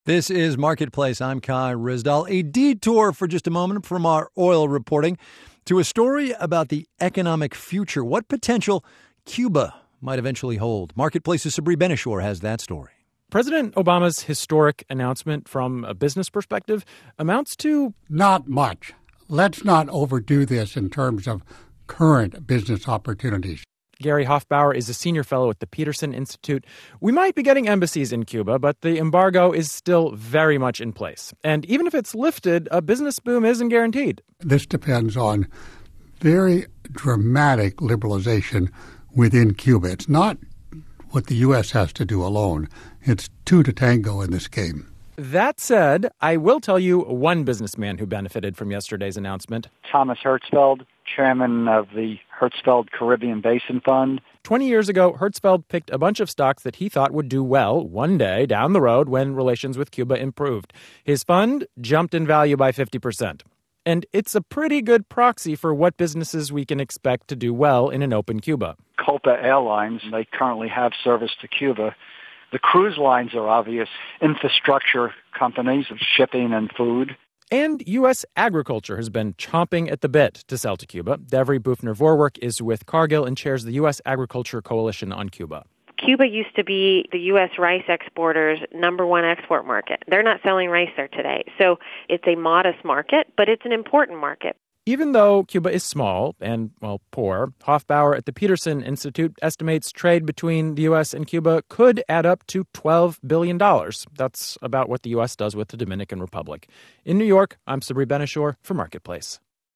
This is Marketplace. I'm Kai Ryssdal. A detour for just a moment from our oil reporting to a story about the economic future. What potential Cuba might eventually hold. Marketplace's Sabri Benishore has that story. President Obama's historic announcement from a business perspective amounts to not much. Let's not overdo this in terms of current business opportunities. Gary Hofbauer is a senior fellow at the Peterson Institute. We might be getting embassies in Cuba, but the embargo is still very much in place. And even if it's lifted, a business boom isn't guaranteed. This depends on very dramatic liberalization within Cuba. It's not what the U.S. has to do alone. It's two to tango in this game. That said, I will tell you one businessman who benefited from yesterday's announcement. Thomas Hertzfeld, chairman of the Hertzfeld Caribbean Basin Fund. 20 years ago, Hertzfeld picked a bunch of stocks that he thought would do well one day down the road when relations with Cuba improved. His fund jumped in value by 50%. And it's a pretty good proxy for what businesses we can expect to do well in an open Cuba. Copa Airlines, they currently have service to Cuba. The cruise lines are obvious. Infrastructure companies of shipping and food. And U.S. agriculture has been chomping at the bit to sell to Cuba. Devery Bufner-Vorwerk is with Cargill and chairs the U.S. Agriculture Coalition on Cuba. Cuba used to be the U.S. rice exporters' number one export market. They're not selling rice there today. So it's a modest market, but it's an important market. Even though Cuba is small and, poor, Hofbauer at the Peterson Institute estimates trade between the U.S. and Cuba could add up to $12 billion. That's about what the U.S. does with the Dominican Republic. In New York, I'm Sabri Benishore for Marketplace.